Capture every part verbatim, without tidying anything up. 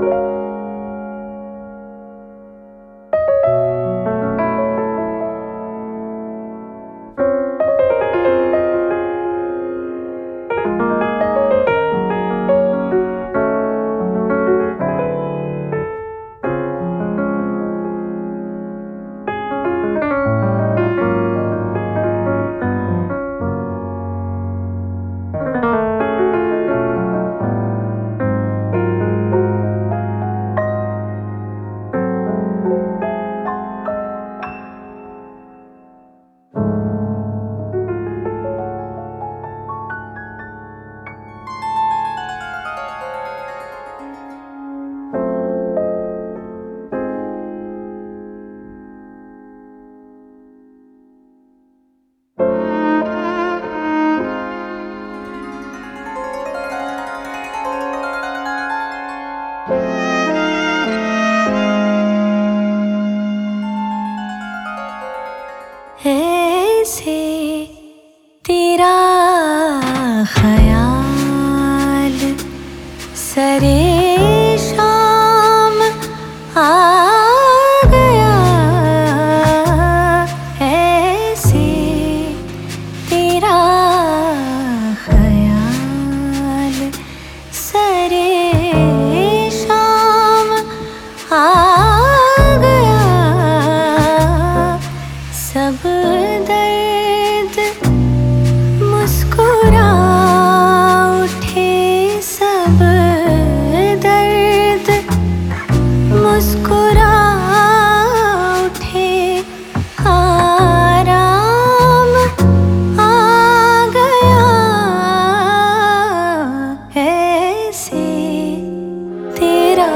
ऐसे तेरा ख्याल सरे शाम आ गया, ऐसे तेरा ख्याल सरे शाम आ गया। सब दर्द मुस्कुरा उठे, सब दर्द मुस्कुरा उठे, आराम आ गया। ऐसे तेरा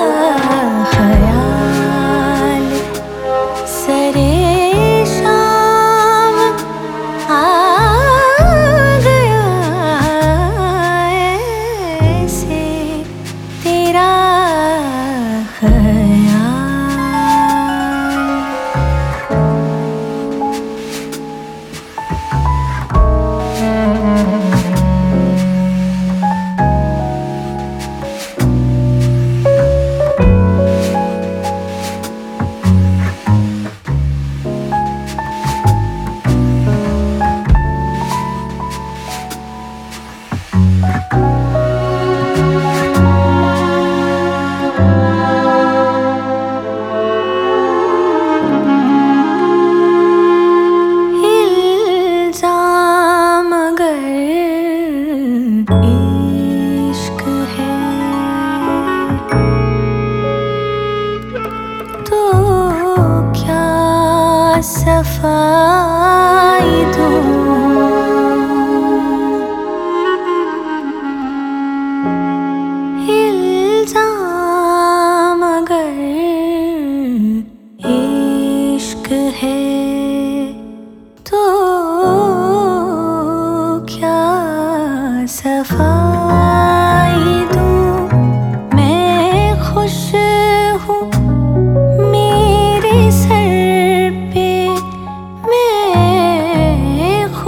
ख्याल सरे इश्क है तो क्या सफाई दूं, इल्जाम अगर इश्क है तो क्या सफाई दूं। मैं खुश हूँ मेरे सर पे, मैं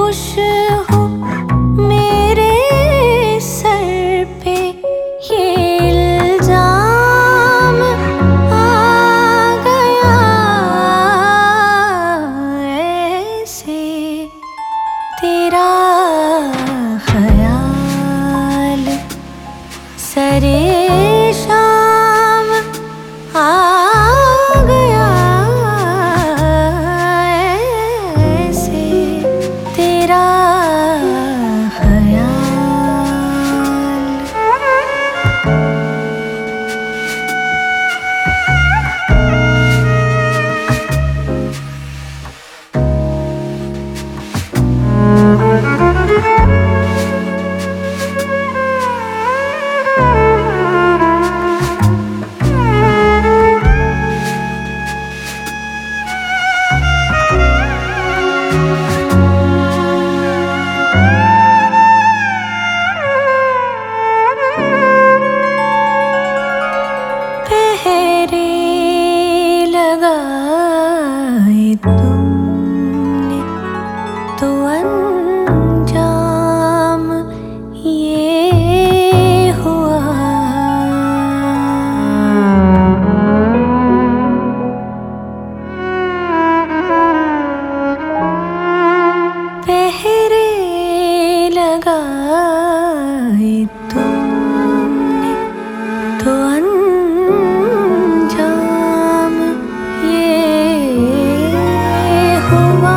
अंजाम ये हुआ,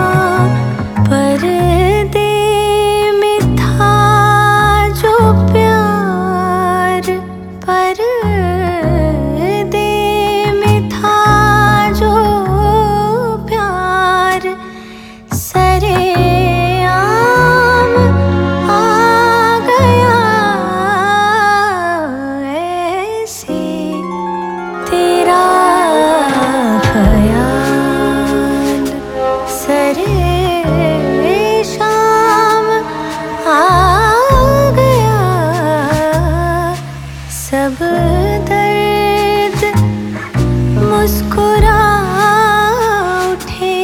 पर्दे में था जो प्यार, पर्दे में था जो प्यार, सरेआम आ गया ऐसे तेरा ख्याल, सरेशाम आ गया, सब दर्द मुस्कुरा उठे,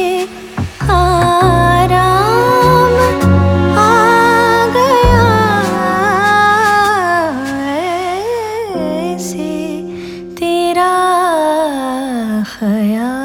आराम आ गया ऐसे तेरा ख्याल।